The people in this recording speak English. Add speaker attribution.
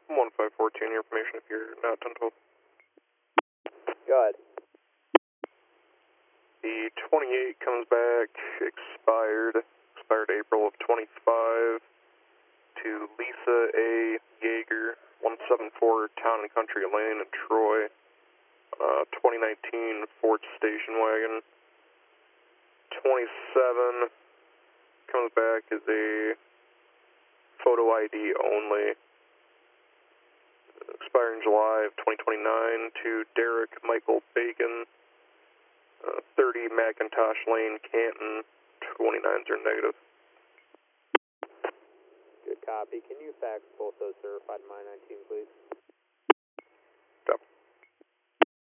Speaker 1: 1514, your information if you're not 1012.
Speaker 2: Go ahead.
Speaker 1: The 28 comes back, expired April of 25, to Lisa A. Yeager, 174 Town and Country Lane in Troy, 2019 Ford station wagon. 27 comes back as a photo ID only, expiring July of 2029, to Derek Michael Bacon, 30 McIntosh Lane, Canton, 29s are negative.
Speaker 2: Good copy. Can you fax both those certified My 19, please?